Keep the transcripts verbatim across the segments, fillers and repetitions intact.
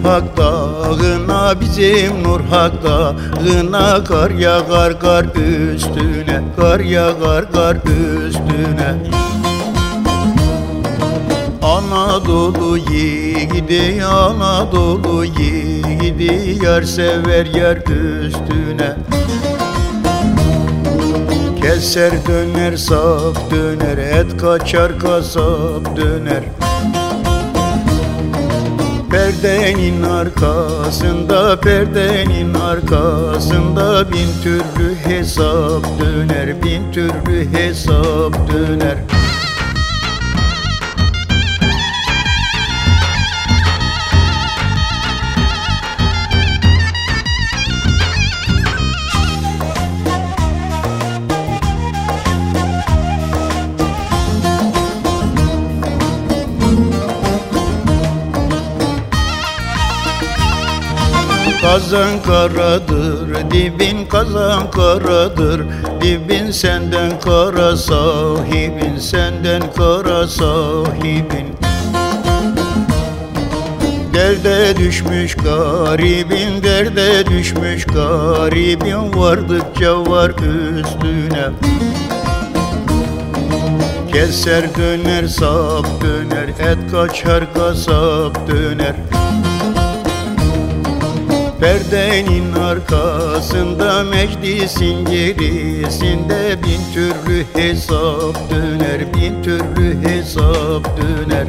Hak Dağı'na, bizim Nur Hak Dağı'na, kar yağar kar üstüne, kar yağar kar üstüne. Anadolu yiğidi, Anadolu yiğidi, yar sever yar üstüne. Keser döner, sap döner, et kaçar kasap döner. Perdenin arkasında, perdenin arkasında bin türlü hesap döner, bin türlü hesap döner. Kazan karadır, dibin kazan karadır, dibin senden kara, sahibin senden kara, sahibin. Derde düşmüş garibin, derde düşmüş garibin, vardıkça var üstüne. Keser döner, sap döner, et kaçar kasap döner. Perdenin arkasında, meclisin gerisinde bin türlü hesap döner, bin türlü hesap döner.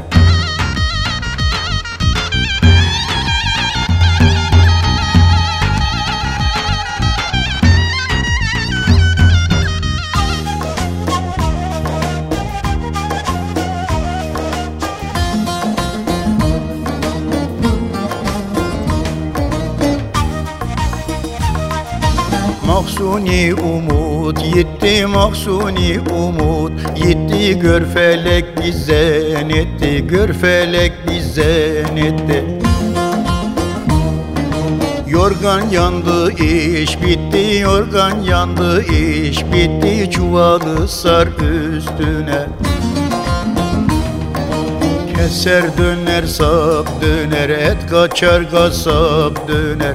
Mahsuni umut yitti, mahsuni umut yitti, gör felek bizden etti, gör felek bizden etti. Yorgan yandı, iş bitti, yorgan yandı, iş bitti, çuvalı sar üstüne. Keser döner, sap döner, et kaçar kasap döner.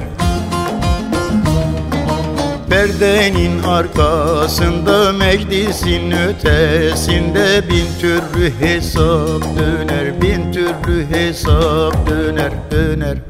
Perdenin arkasında, meclisin ötesinde bin türlü hesap döner, bin türlü hesap döner, döner.